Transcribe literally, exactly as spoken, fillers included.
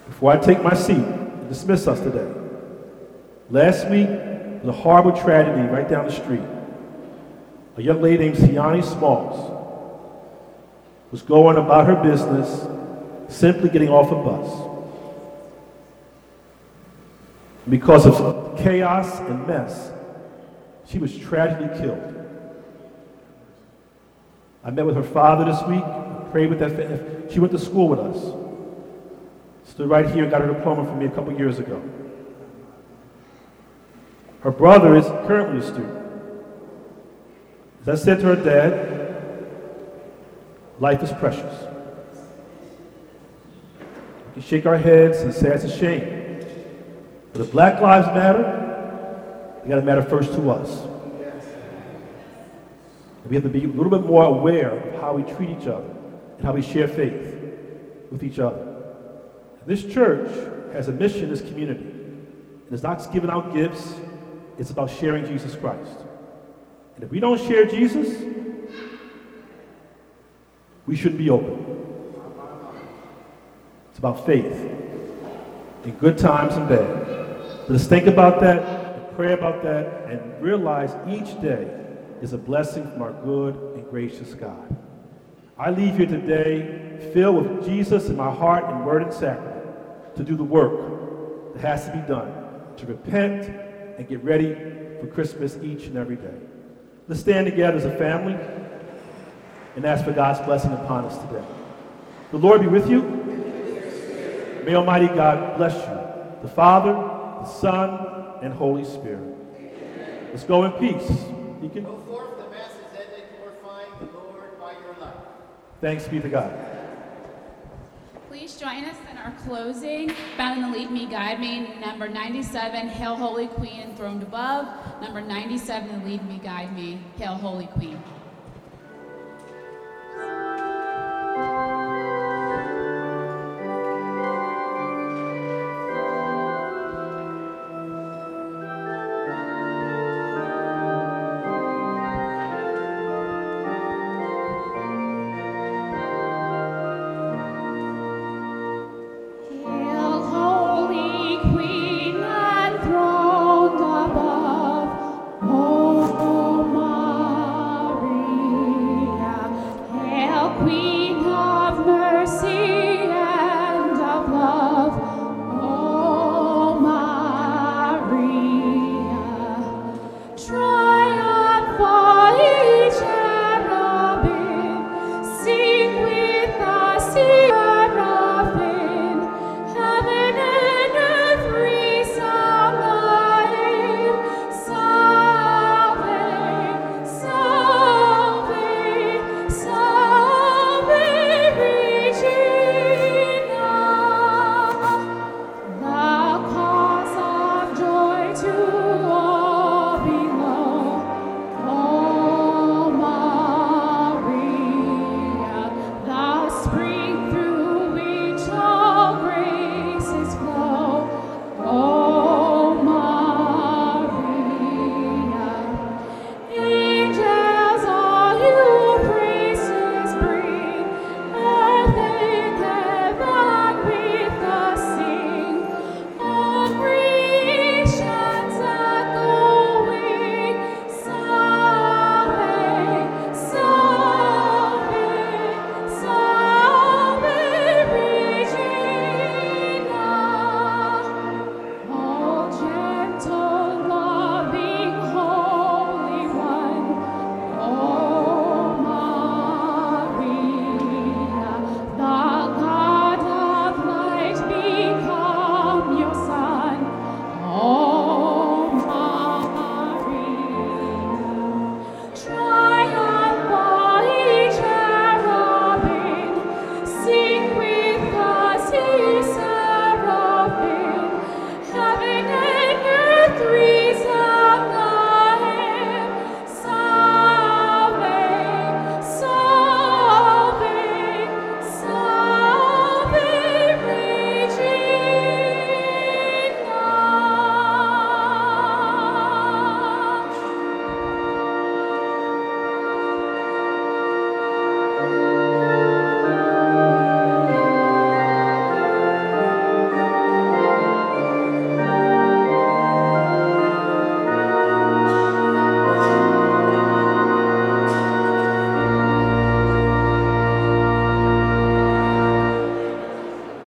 Before I take my seat and dismiss us today, last week was a horrible tragedy right down the street. A young lady named Siani Smalls was going about her business, simply getting off a bus. Because of chaos and mess, she was tragically killed. I met with her father this week, prayed with that family. She went to school with us. Stood right here, got her diploma from me a couple years ago. Her brother is currently a student. As I said to her dad, life is precious. We can shake our heads and say it's a shame. But if Black Lives Matter, they gotta matter first to us. We have to be a little bit more aware of how we treat each other and how we share faith with each other. This church has a mission in this community. And it's not giving out gifts, it's about sharing Jesus Christ. And if we don't share Jesus, we shouldn't be open. It's about faith in good times and bad. Let's think about that, and pray about that, and realize each day is a blessing from our good and gracious God. I leave here today filled with Jesus in my heart and word and sacrament to do the work that has to be done, to repent and get ready for Christmas each and every day. Let's stand together as a family and ask for God's blessing upon us today. The Lord be with you. May Almighty God bless you, the Father, the Son, and Holy Spirit. Let's go in peace. Deacon. Go forth, the Mass is ended, glorifying the Lord by your life. Thanks be to God. Please join us in our closing. Bound in the Lead Me, Guide Me. Number ninety-seven, Hail Holy Queen, enthroned above. Number ninety-seven, Lead Me, Guide Me. Hail Holy Queen.